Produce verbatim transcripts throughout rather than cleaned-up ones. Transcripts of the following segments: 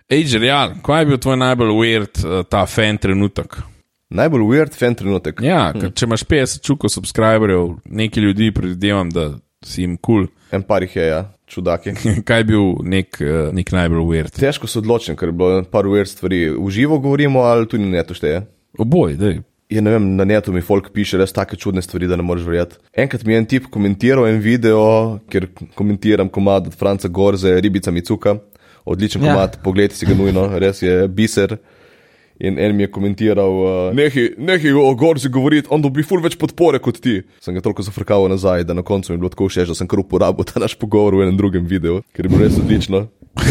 Ej, Žerjal, kaj je bil tvoj najbolj weird uh, ta fan trenutek? Najbolj weird fan trenutek? Ja, hm. če imaš petdeset čukov subscriberjev, neki ljudi predvidevam, da si jim cool. En par jih je, ja, čudaki. Kaj je bil nek, uh, nek najbolj weird? Težko se odločim, ker je bilo par weird stvari. V živo govorimo ali tudi na netu šteje? Oboj, dej. Ja, ne vem, na netu mi folk piše res take čudne stvari, da ne moreš verjeti. Enkrat mi je en tip komentiral en video, ker komentiram komad od Franca Gorze, Ribica Micuka. Odličen komad, ja. Poglejte si ga nujno, res je biser. In en mi je komentiral, uh, nehi, nehi o Gorzi govoriti, on dobi ful več podpore kot ti. Sem ga toliko zafrkal nazaj, da na koncu mi je bilo tako všeč, da sem kar uporabil ta naš pogovor v enem drugem videu, ker je bilo res odlično.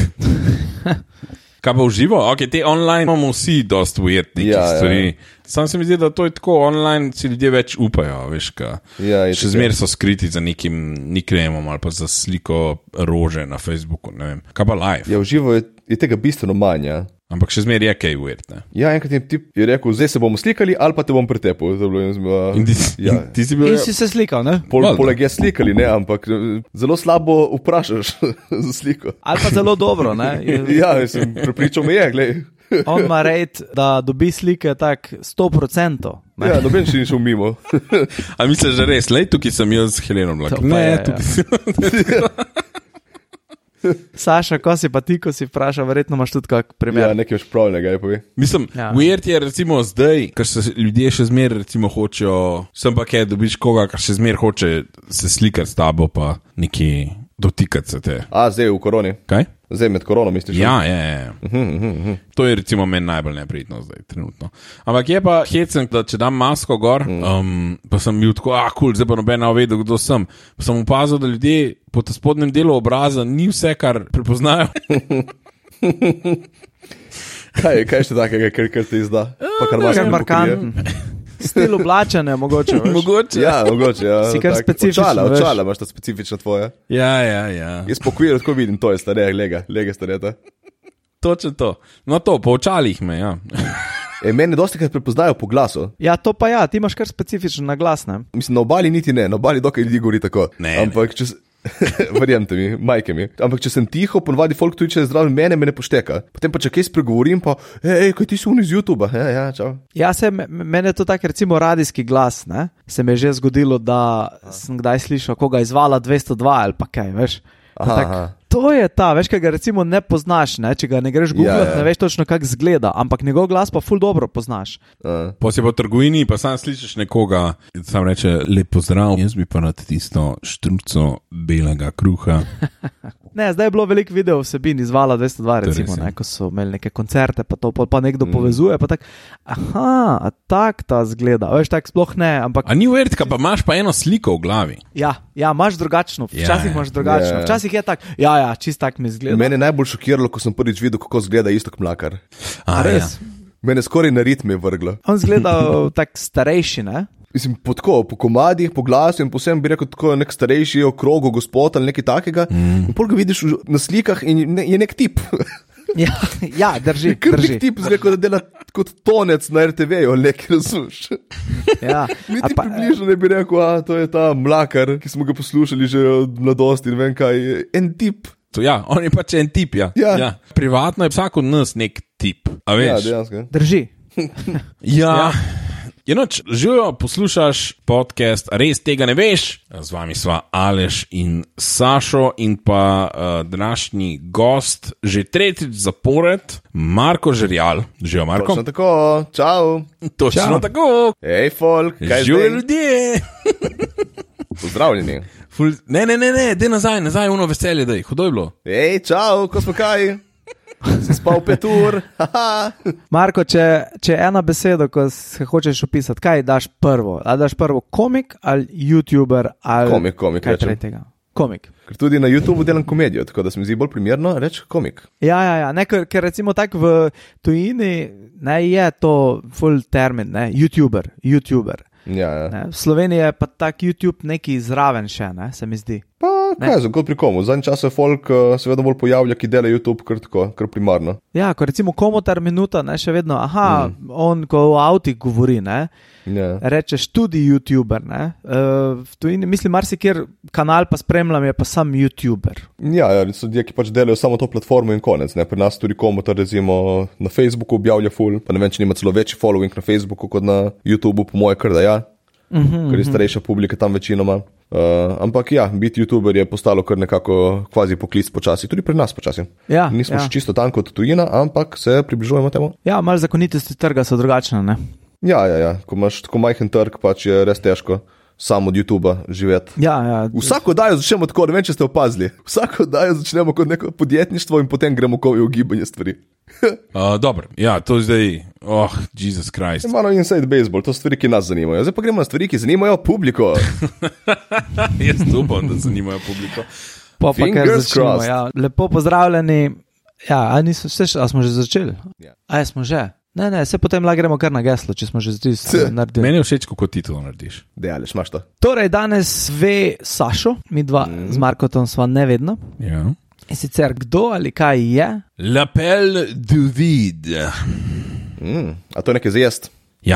Kaj pa v živo? Ok, te online imamo vsi dost weird nekih ja, stvari. Ja. Sam se mi zdi, da to je tako, online si ljudje več upajo, veš, ka. Ja, še zmer so skriti za nekim nicknameom ali pa za sliko rože na Facebooku, ne vem. Kaj pa live? Ja, v živo je, je tega bistveno manj, ja. Ampak še zmer je kaj weird, ne? Ja, enkrat je tip je rekel, zdaj se bomo slikali ali pa te bom pretepil. In ti, ja. in ti si bil... In si se slikal, ne? Pol, poleg je slikali, ne, ampak zelo slabo vprašaš za sliko. Ali pa zelo dobro, ne? Ja, sem prepričal me je, glej. On ima rejt, da dobi slike tak sto procentov. Ja, noben še ni šel mimo. A misliš, že res, lej, tukaj sem jaz s Helenom lak. Ne, je, tukaj ja. sem... Saša, ko si pa ti, ko si vprašal, verjetno imaš tudi kak primer. Ja, nekaj špravljnega je povi. Mislim, ja. Weird je recimo zdaj, ker se ljudje še zmer recimo hočejo, sem pa kaj, dobiš koga, kar še zmer hoče se slikati s tabo, pa neki dotikati se te. A, zdaj v koroni. Kaj? Zdaj med korono, misliš? Ja, ja, ja. Uh-huh, uh-huh, uh-huh. To je recimo meni najbolj neprijetno zdaj, trenutno. Ampak je pa hecen, da če dam masko gor, uh-huh. um, pa sem bil tako, ah, cool, zdaj pa noben ne vedel, kdo sem. Pa sem opazil, da ljudje po ta spodnjem delu obraza ni vse, kar prepoznajo. kaj, kaj je še takega, kar, kar ti izda? Pa kar maska markantno. Stil oblačene, mogoče. mogoče. Ja, mogoče, ja. Si kar specifičen. Očala, očala imaš ta specifična tvoja. Ja, ja, ja. Jaz po queeru tako vidim, to je stareja, lega, lega stareta. Točno to. No to, po očalih me, ja. E, mene dosti krat prepoznajo po glasu. Ja, to pa ja, ti imaš kar specifičen na glas, ne? Mislim, na obali niti ne, na obali dokaj ljudi govori tako. Ne, ampak če... Verjemte mi, majke mi. Ampak če sem tiho, ponovadi folk tudi če je zdrav, mene me ne pošteka. Potem pa če kaj spregovorim, pa ej, ej, kaj ti si un iz YouTubea? Ja, ja, čau. Ja, se, mene je to tak recimo radijski glas, ne? Se mi je že zgodilo, da sem kdaj slišal koga izvala dvesto dva ali pa kaj, veš? Aha, tak, aha. To je ta, veš, kaj ga recimo ne poznaš, ne? Če ga ne greš googlat, ja, ja. ne veš točno, kak zgleda, ampak njegov glas pa ful dobro poznaš. Uh. Po si po trgovini, pa sam slišiš nekoga, sam reče, lep pozdrav, jaz bi pa na tisto štruco belega kruha. Ne, zdaj je bilo veliko video vsebin izvala dvesto dva, recimo, ne, ko so imeli neke koncerte, pa to pa, pa nekdo mm. povezuje, pa tak, aha, tak ta zgleda, veš, tak sploh ne, ampak... A ni weird, ka pa imaš pa eno sliko v glavi? Ja, ja, imaš drugačno, včasih ja, ja. imaš drugačno, ja. Včasih je tak, ja, ja, čist tak mi zgleda. Mene je najbolj šokiralo, ko sem prvič videl, kako zgleda Iztok Mlakar. A, res? Ja. Mene skoraj na ritme vrglo. On zgleda tak starejši, ne? Mislim, po tako, po komadih, po glasu in posebej bi rekel tako nek starejši okrogo gospod ali nekaj takega. Mm. In pol ga vidiš na slikah in ne, je nek tip. Ja, ja, drži, Kar drži. nek tip zgleda, da dela kot tonec na er te ve-ju, nekaj razumeš. Ja. Niti pa, približno ne bi rekel, a to je ta Mlakar, ki smo ga poslušali že od mladosti in vem kaj, en tip. To, ja, on je pač en tip, ja. Ja. Ja. Privatno je vsak od nas nek tip, a veš? Ja, dejansko. Drži. Ja. Ja. Je noč, živijo, poslušaš podcast, res tega ne veš? Z vami sva Aleš in Sašo in pa uh, današnji gost, že tretjič zapored, Marko Žerjal. Živijo, Marko. Točno tako, čau. Točno Čau. tako. Ej, folk, kaj Živijo zdaj? ljudje. Pozdravljeni. Ful, ne, ne, ne, ne, dej nazaj, nazaj, uno veselje, dej, hudo je bilo. Ej, čau, ko smo kaj? Si spal pet ur, haha. Marko, če, če ena beseda, ko se hočeš opisati, kaj daš prvo? A daš prvo komik ali youtuber ali... Komik, komik, kaj rečem. tretjega? Komik. Ker tudi na YouTubeu delam komedijo, tako da se mi zdi bolj primerno reči komik. Ja, ja, ja, ne, ker, ker recimo tako v tujini, ne, je to full termin, ne, youtuber, youtuber. Ja, ja. Ne, v Sloveniji je pa tak YouTube neki zraven še, ne, se mi zdi. Pa kaj, zagod pri komu. Zadnji čas se folk uh, seveda bolj pojavlja, ki dela YouTube kar tako, kar primarno. Ja, ko recimo Komotar minuta, ne, še vedno, aha, mm. on, ko v avtih govori, ne, yeah. rečeš tudi YouTuber, ne, uh, v tujini, mislim, marsikjer kanal pa spremljam, je pa sam YouTuber. Ja, ja, so ljudje, ki pač delajo samo to platformo in konec, ne, pri nas tudi Komotar, recimo, na Facebooku objavlja ful, pa ne vem, če nima celo večji following na Facebooku kot na YouTubeu, po moje kar da ja. Mm-hmm, ker je starejša publika tam večinoma. Uh, ampak ja, biti YouTuber je postalo kar nekako kvazi poklic počasi, tudi pri nas počasi. Ja, Nismo ja. še čisto tam kot tujina, ampak se približujemo temu. Ja, malo zakonitosti trga so drugačne, ne? Ja, ja, ja, ko imaš tako majhen trg, pač je res težko samo od YouTuba živeti. Ja, ja. Vsako dajo začnemo tako, ne vem, če ste opazili. Vsako dajo začnemo kot neko podjetništvo in potem gremo kot v ugibanje stvari. uh, Dobro, ja, to je zdaj, oh, Jesus Christ. Malo inside baseball, to stvari, ki nas zanimajo. Zdaj pa gremo na stvari, ki zanimajo publiko. Jaz upam, da zanimajo publiko. Pa, pa kar začnemo, crossed. ja. Lepo pozdravljeni. Ja, a, niso, vse, a smo že začeli? Ja. A, smo že? Ne, ne, se potem lahko gremo kar na geslo, če smo že zdaj naredili. Meni je všeč, kako ti to narediš. Dejališ, imaš to. Torej, danes ve Sašo, mi dva mm. z Markotom sva nevedno. Ja. In sicer kdo ali kaj je? L'appel du vide. Mm. A to je nekaj za jest? Ja.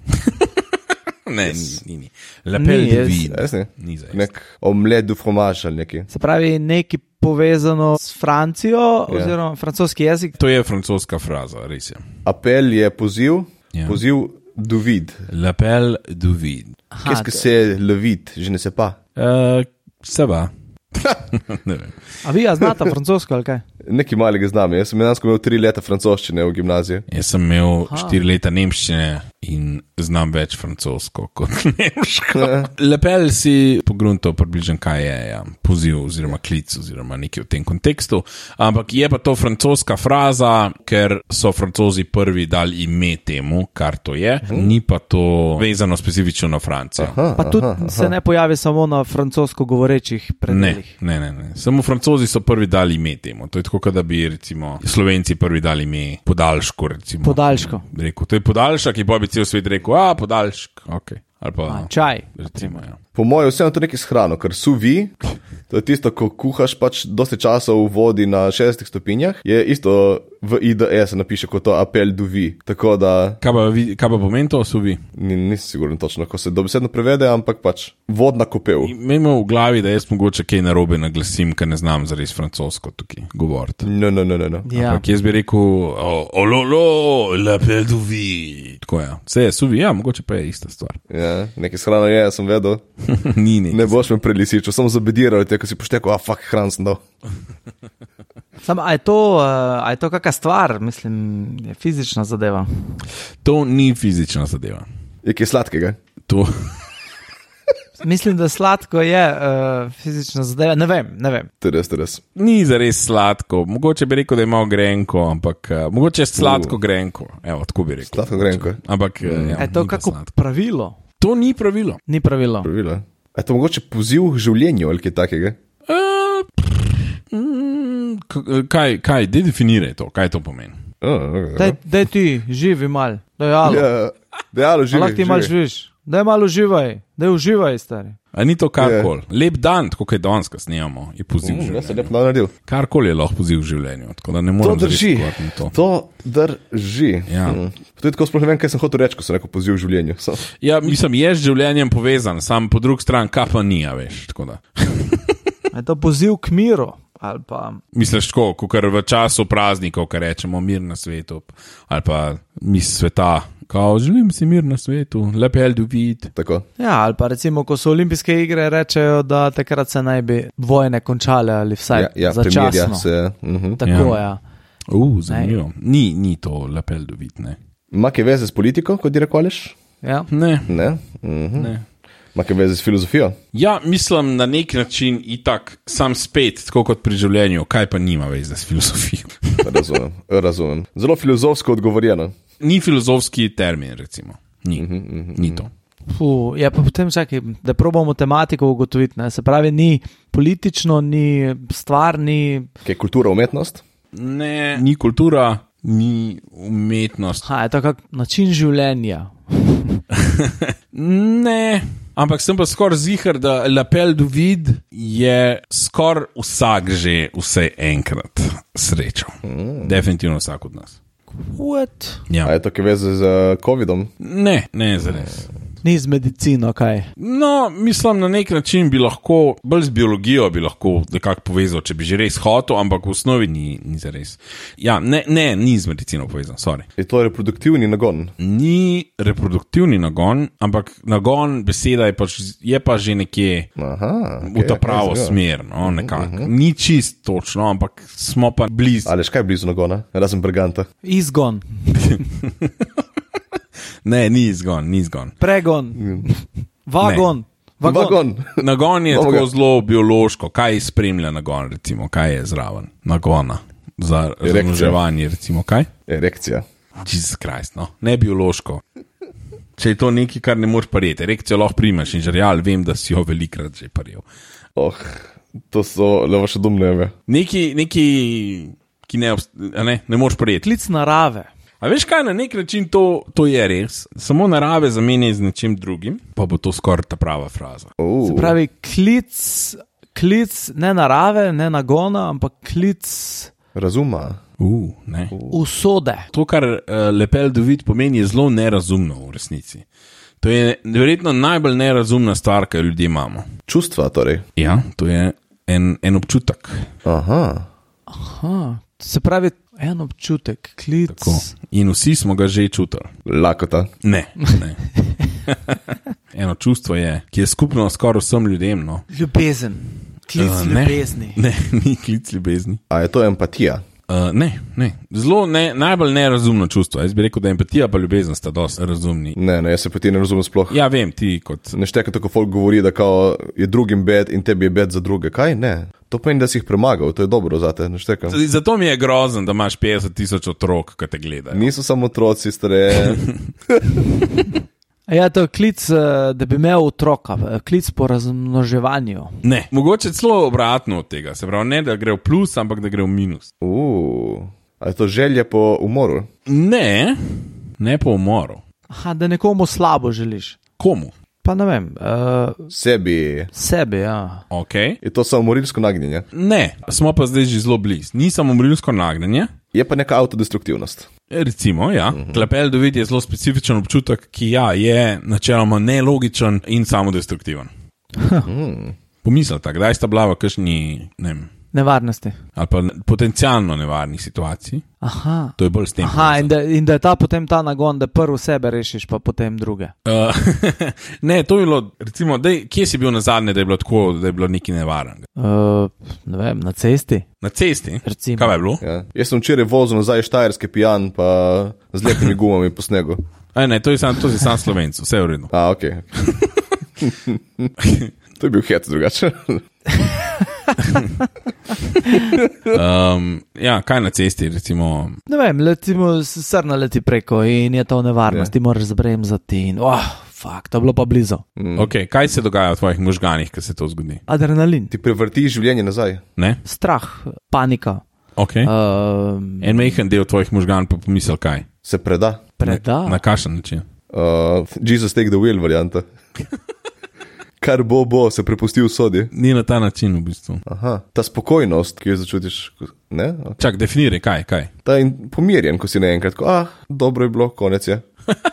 Ne, yes. ni, ni, ni. L'appel Ni, du jaz- vide. Res ne? Ni za jest. Nek omlet du fromage ali neki. Se pravi, nekaj povezano s Francijo, Ja. oziroma francoski jezik. To je francoska fraza, res je. Apel je poziv, Ja. poziv du vide. L'appel du vide. Aha, Qu'est-ce que c'est le vide? Je ne sais pas. Uh, se va. Ne vem. A vi ja znata francosko ali kaj? Nekaj malega znam. Jaz sem dejansko imel tri leta francoščine v gimnaziji. Jaz sem imel Aha. štiri leta nemščine in znam več francosko kot nemško. Ja. Lepel si pogrunto približen, kaj je ja, poziv oziroma klic oziroma nekaj v tem kontekstu, ampak je pa to francoska fraza, ker so Francozi prvi dali ime temu, kar to je, ni pa to vezano specifično na Francijo. Aha, Pa tudi aha, se ne pojavi samo na francosko govorečih Ne, predelih. ne, ne, ne. Samo Francozi so prvi dali ime temu. To je tako, kot da bi recimo Slovenci prvi dali ime podaljšku. Recimo. Podaljško. Rekel, to je podaljšek, in pa bi cel svet rekel, a podaljšek, ok. Ali pa A, čaj. recimo, ja. Po mojem je vseeno to nekaj s hrano, ker sous vide, to je tisto, ko kuhaš pač dosti časa v vodi na šestih stopinjah, je isto v I D E se napiše kot to apel du vide. Tako da Kaj pa, vi- kaj pa pomeni to, suvi? ni, nisem siguren točno, ko se dobesedno prevede, ampak pač vodna kopel. Imamo v glavi, da jaz mogoče kaj narobe naglasim, ker ne znam zares francosko tukaj govoriti. No, no, no, no, no. Ja. Ampak jaz bi rekel, oh, oh lo, lo, l'appel du vide. Tako je. Vse je suvi, ja, mogoče pa je ista stvar. Ja, nekaj s hrano je, sem vedel. Ni nekaj. Ne boš me prelisičil, samo zabediral te, ko si poštekal, a fuck, hran sem dal. Samo, a je to, uh, a je to kakšna stvar, mislim, je fizična zadeva. To ni fizična zadeva. Je kaj sladkega? To, Mislim, da sladko je uh, fizična zadeva, ne vem, ne vem. To je res, to je res. ni zares sladko. Mogoče bi rekel, da ima grenko, ampak uh, mogoče je sladko Uh. grenko. Evo, tako bi rekel. Sladko grenko. Ampak uh, ja, A je to ni pa kako sladko. pravilo? To ni pravilo. Ni pravilo. Pravilo. A je to mogoče poziv k življenju ali kaj takega? Uh, mm, k- kaj, kaj, de definiraj to, kaj to pomeni. Oh, okay. Daj, daj ti, živi mal, daj alo. Ja, dejalo živi. Lahko ti mal živiš, daj malo uživaj, daj uživaj, stari. A ni to karkoli? Yeah. Lep dan, tako kot je danes, ko snemamo, je poziv v Mm, jaz sem življenju. lepo naredil. Karkoli je lahko poziv v življenju, tako da ne To morem zares drži. odgovoriti na to. To drži. Ja. Mm. To je tako, sploh ne vem, kaj sem hotel reči, ko sem rekel poziv v življenju. So. Ja, mislim, je z življenjem povezan, sam po drugi strani kapa ni, a veš. Tako da. A je to poziv k miru, ali pa Misliš tako, kot v času praznikov, ko rečemo mir na svetu, ali pa mis sveta, kao želim si mir na svetu, l'appel du vide. Tako. ja, ali pa recimo, ko so olimpijske igre, rečejo, da takrat se naj bi vojne končale ali vsaj Ja, ja, začasno. premirja se. Uh-huh. Tako Ja. ja. Uh, zanimivo. Ni, ni to l'appel du vide, ne. Ima kaj veze s politiko, kot ti rekoliš? Ja. Ne, Ne. Uh-huh. ne. Ima kaj veze s filozofijo? Ja, mislim na nek način itak, sam spet, tako kot pri življenju, kaj pa nima veze s filozofijo. Razumem, razumem. Zelo filozofsko odgovorjeno. Ni filozofski termin, recimo. Ni, ni to. Puh, ja, pa potem čakaj, da probamo tematiko ugotoviti. Ne? Se pravi, ni politično, ni stvar, ni. Kaj je kultura, umetnost? Ne, ni kultura, ni umetnost. Ha, je to kak način življenja. Ne, ampak sem pa skoraj ziher, da Lapel du Vide je skoraj vsak že vsaj enkrat srečal. Mm. Definitivno vsak od nas. What? Ja. A je to kaj veze z covidom? Ne, ne zares. Ni z medicino, kaj? No, mislim, na nek način bi lahko, bolj z biologijo bi lahko nekako povezal, če bi že res hotel, ampak v osnovi ni, ni zares. Ja, ne, ne, ni z medicino povezan, sorry. Je to reproduktivni nagon? Ni reproduktivni nagon, ampak nagon beseda je pa, je pa že nekje Aha, okay, v ta pravo okay, smer, no, nekako. Ni čist točno, ampak smo pa blizu. Ali škaj blizu nagona? Razen Brganta. Izgon. Ne, ni izgon, ni izgon. Pregon. Vagon. Vagon. Vagon. Nagon je Boga. tako zelo biološko. Kaj spremlja nagon, recimo? Kaj je zraven nagona? Za razmnoževanje, recimo, kaj? Erekcija. Jesus Christ, no. Ne biološko. Če je to nekaj, kar ne moreš parjeti. Erekcijo lahko primeš in žarjal, vem, da si jo velikrat že parjel. Oh, to so le vaše domneve. Neki, neki, ki ne, ne, ne moreš parjeti. Klic narave. A veš kaj, na nek način to, to je res. Samo narave zamenjaj z nečim drugim, pa bo to skoraj ta prava fraza. Uh. Se pravi, klic, klic ne narave, ne nagona, ampak klic Razuma. Uh, ne. usode. To, kar uh, Lapel du Vide pomeni, je zelo nerazumno v resnici. To je verjetno najbolj nerazumna stvar, ki jo ljudje imamo. Čustva torej. Ja, to je en, en občutek. Aha. Aha, se pravi, en občutek, klic. Tako. In vsi smo ga že čutili. Lakota. Ne, ne. Eno čustvo je, ki je skupno skoraj vsem ljudem. No. Ljubezen, klic Uh, ne. ljubezni. Ne, ni klic ljubezni. A je to empatija? Uh, ne, ne. Zelo ne, najbolj nerazumno čustvo. Jaz bi rekel, da empatija pa ljubezen sta dosti razumni. Ne, ne, jaz se pa ti ne razumem sploh. Ja, vem, ti kot... Ne šteka tako, folk govori, da kao je drugim bed in tebi je bed za druge. Kaj? Ne. To pomeni, da si jih premagal, to je dobro zate, ne štekam. Zato mi je grozen, da imaš petdeset tisoč otrok, ki te gledajo. Niso samo otroci, stare. Ja, to je klic, eh, da bi imel otroka, eh, klic po razmnoževanju. Ne, mogoče celo obratno od tega. Se pravi, ne da gre v plus, ampak da gre v minus. Uh, a je to želje po umoru? Ne, ne po umoru. Aha, da nekomu slabo želiš. Komu? Pa ne vem, uh, Sebi. sebi, ja. Okay. Je to samomorilsko nagnjenje? Ne, smo pa zdaj že zelo blizu. Ni samomorilsko nagnjenje. Je pa neka avtodestruktivnost. Recimo, ja. Uh-huh. Lapel du Vide je zelo specifičen občutek, ki ja, je načeloma nelogičen in samodestruktiven. Hmm. Pomisli tako, kdaj sta bila v kakšni, ne vem, Nevarnosti. ali pa potencialno nevarnih situacij. Aha. To je bolj s tem. Aha, in da, in da je ta potem ta nagon, da prvo sebe rešiš, pa potem druge. Uh, ne, to je bilo, recimo, dej, kje si bil na zadnje, da je bilo tako, da je bilo nekaj nevarnega? Uh, ne vem, na cesti. Na cesti? Recimo. Kaj je bilo? Ja. Jaz sem včeraj vozil nazaj Štajerske pijan, pa z lepimi gumami po snegu. A, ne, to je sam, to je sam Slovenc, vse je v redu. A, ok. To je bil hec drugače. Um, ja, kaj na cesti, recimo? Ne vem, letimo, srna leti preko in je to nevarnost, ti moraš zabremzati in, oh, fuck, to je bilo pa blizu. Mm. Okay, kaj se dogaja v tvojih možganih, ko se to zgodi? Adrenalin, Ti prevrtiš življenje nazaj. Ne? strah, panika, Okay. uh, En majhen del tvojih možgan pa pomisel kaj? Se preda. preda. Na kakšen način? Uh, Jesus take the wheel varianta. Kar bo, bo, se prepustil sodi. Ni na ta način v bistvu. Aha, ta spokojnost, ki jo začutiš, ko- ne? Okay. Čak, definiraj, kaj, kaj? Ta in pomirjen, ko si naenkrat, ko, ah, dobro je bilo, konec je.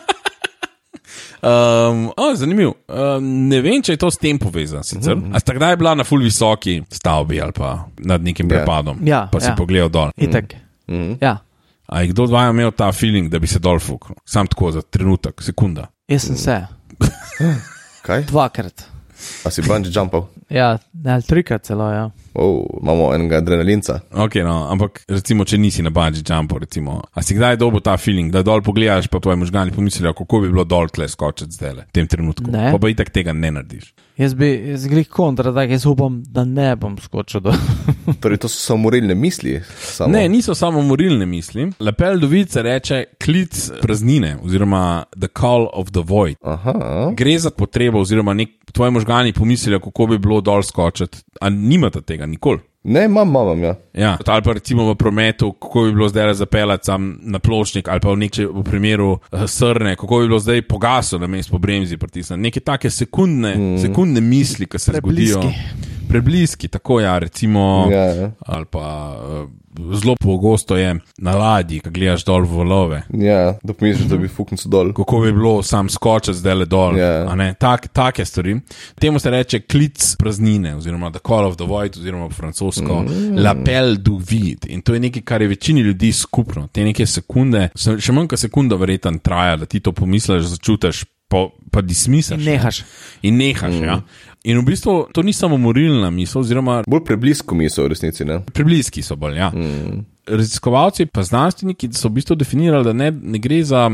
Um, oh, zanimiv. Um, ne vem, če je to s tem povezano. Mm-hmm. A sta kdaj bila na ful visoki stavbi ali pa nad nekim Ja. prepadom, Ja, pa si ja. pogledal dol. Itak. Mhm. Ja, A je kdo od vaju imel ta feeling, da bi se dol fuknil? Sam tako za trenutek, sekunda. jaz sem se, Kaj? dvakrat. A si bungee jumpal? Ja, ne, ali trikrat celo, ja. Oh, imamo enega adrenalinca. Ok, no, ampak recimo, če nisi na bungee jumpu, recimo, a si kdaj dobil ta feeling, da dol pogledaš, pa tvoji možgani pomislijo, kako bi bilo dol tle skočiti zdaj, v tem trenutku. Ne. Pa pa itak tega ne narediš. Jaz bi, jaz glih kontra, tak, jaz upam, da ne bom skočil do. Torej, to so samomorilne misli. Samo. Ne, niso samo morilne misli. Lapel du Vide se reče klic praznine, oziroma the call of the void. Aha. Gre za potrebo, oziroma nek, tvoji možgani pomislijo, kako bi bilo dol skočiti, a nimate tega nikoli. Ne, imam, imam, ja. Ja, ali pa recimo v prometu, kako bi bilo zdaj zapeljati sam na pločnik, ali pa v, nek, v primeru uh, srne, kako bi bilo zdaj pogaso, da mesto po bremzi pritisne. Neke take sekundne, mm. sekundne misli, ki se Prebliski. zgodijo. Prebliski, tako ja, recimo, Ja, ja. ali pa uh, zelo pogosto je na ladji, ko gledaš dol v valove. Ja, da pomisliš, da bi fuknil se dol. Kako bi bilo sam skočiti zdaj le dol. Ja. a ne, tak, take stvari. Temu se reče klic praznine, oziroma the call of the void, oziroma francosko mm. l'appel du vide. In to je nekaj, kar je večini ljudi skupno. Te neke sekunde, še manj kot sekunda verjetno traja, da ti to pomisliš, začutiš, pa, pa dismisliš. In nehaš. In nehaš, mm. ja. In v bistvu to ni samo morilna misel, oziroma Bolj preblisko misel v resnici, ne? prebliski so bolj, ja. Mm. Raziskovalci pa znanstveniki so v bistvu definirali, da ne, ne gre za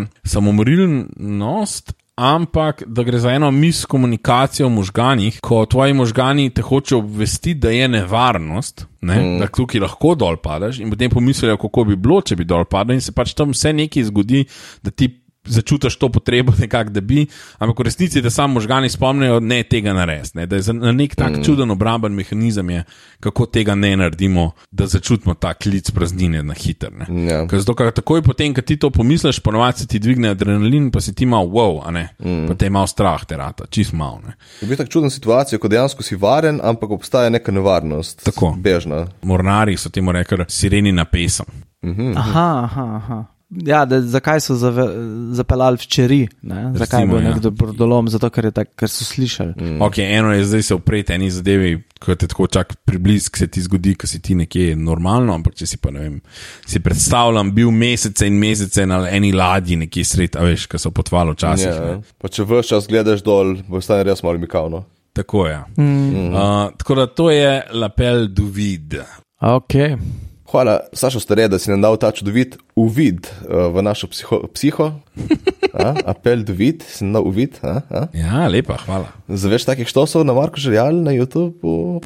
samomorilnost, ampak da gre za eno miskomunikacijo v možganih, ko tvoji možgani te hočejo obvestiti, da je nevarnost, ne? mm. da tukaj lahko dol padeš in potem pomislijo, kako bi bilo, če bi dol padel in se pač tam vse nekaj zgodi, da ti začutiš to potrebo nekako, da bi, ampak v resnici, da samo možgani spomnijo, ne tega narediti, ne? Da je na nek tak mm. čuden obramben mehanizem je, kako tega ne naredimo, da začutimo ta klic praznine na hiter. Ja. Ker zato, ker takoj potem, ko ti to pomisliš, ponovadi se ti dvigne adrenalin, pa si ti malo wow, a ne, mm. pa te je malo strah terata, čist malo, ne. Je bil tak čuden situacija, ko dejansko si varen, ampak obstaja neka nevarnost. Tako. Bežna. Mornari so temu rekli sireni na pesem. Mhm. Aha, aha, aha. Ja, da, zakaj so zave, zapeljali včeri? Ne? Zakaj je bil ja. nekdo brodolom? Zato, ker, je tak, ker so slišali. Mm. Ok, eno je zdaj se upreti eni zadevi, ko te tako čak priblisk se ti zgodi, ko si ti nekje normalno, ampak če si pa, ne vem, si predstavljam, bil mesece in mesece na eni ladji nekje sred, a veš, ko so potvali včasih. Ja. Pa če vse čas gledaš dol, bo stane res malo mikavno. Tako je. Mm. Uh, tako da to je l'appel du vide. Ok. Hvala, Sašo Stare, da si nam dal ta čudovit uvid uh, v našo psiho. psiho. A? Apel du vid, si nam dal uvid. A? A? Ja, lepa, hvala. Za več takih štosov na Marko Žerjal na YouTubeu.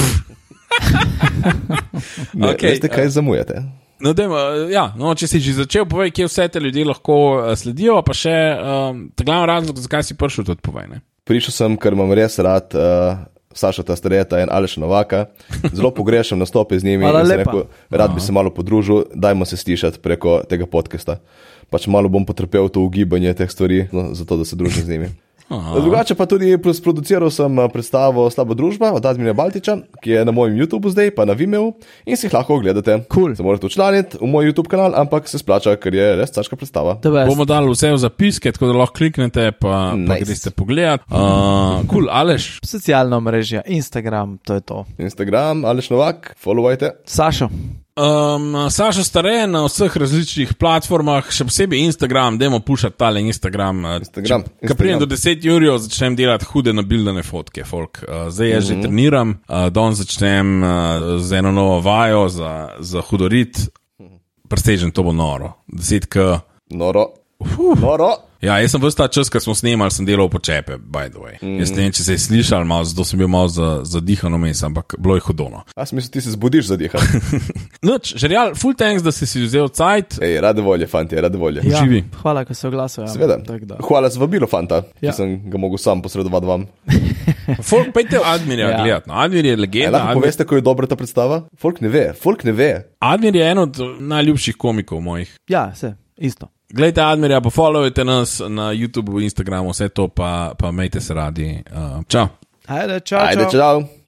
Ne, Okay, veste, kaj zamujate. No, dejmo, ja, no, če si že začel, povej, kje vse te ljudje lahko uh, sledijo, pa še um, ta glavni razlog, zakaj si prišel, tudi povej, ne? Prišel sem, ker imam res rad uh, Saša Stareta in Aleša Novaka. Zelo pogrešam nastope z njimi. Hvala in sem lepa. rekel, rad bi se malo podružil, dajmo se slišati preko tega podcasta. Pač malo bom potrpel to ugibanje teh stvari, no, zato da se družim z njimi. Aha. Drugače pa tudi produciral sem predstavo Slaba družba od Admira Baltiča, ki je na mojem YouTubeu zdaj, pa na Vimeo in si jih lahko ogledate. Cool. Se morate včlaniti v moj YouTube kanal, ampak se splača, ker je res caška predstava. Bomo dali vse v zapiske, tako da lahko kliknete, pa, Nice. pa greste pogledat. Uh, cool, Aleš. Socialno mrežje, Instagram, to je to. Instagram, Aleš Novak, followajte. Sašo. Um, Saša Stare na vseh različnih platformah, še posebej Instagram, dajmo pušati tale Instagram. Instagram, Ko pridem do deset jurjev, začnem delati hude nabildane fotke, folk. Uh, zdaj jaz mm -hmm. že treniram, uh, danes začnem uh, z eno novo vajo za, za hudorit. Presežen, to bo noro. deset k. Noro. Uh. Noro. Ja, jaz sem ves ta čas, ko smo snemali, sem delal počepe, by the way. Mm. Jaz ne vem, če se je slišal malo, zato sem bil malo zadihan vmes, ampak bilo je hudono. A si misliš, ti se zbudiš zadihan? Noč, Žerjal, full thanks, da si si vzel cajt. Ej, rade volje, fanti, rade volje. Ja, Živi. hvala, ko se oglasil. Ja. Seveda. Hvala za vabilo, fanta, Ja. ki sem ga mogel sam posredovati vam. Folk, pejte Admirja Ja. gledat. No, Admir je Ej, legenda. lahko Admir, poveste, ko je dobra ta predstava? Folk ne ve, folk ne ve. Admir je en od najljubših komikov mojih. Ja, vse, isto. Glejte Admirja, pa followujte nas na YouTubeu, Instagramu, vse to, pa, pa imejte se radi. Uh, čau. Ajde, čau, Ajde, čau. čau.